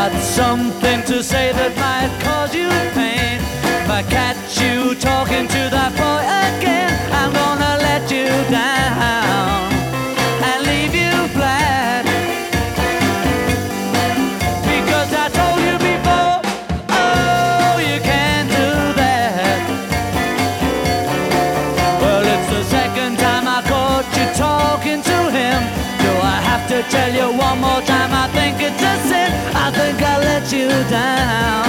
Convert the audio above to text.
got something to say that might cause you pain. If I catch you talking to that boy again, I'm gonna let you down and leave you flat. Because I told you before, oh, you can't do that. Well, it's the second time I caught you talking to him. Do I have to tell you one more time? I think it's a sin. I think I let you down.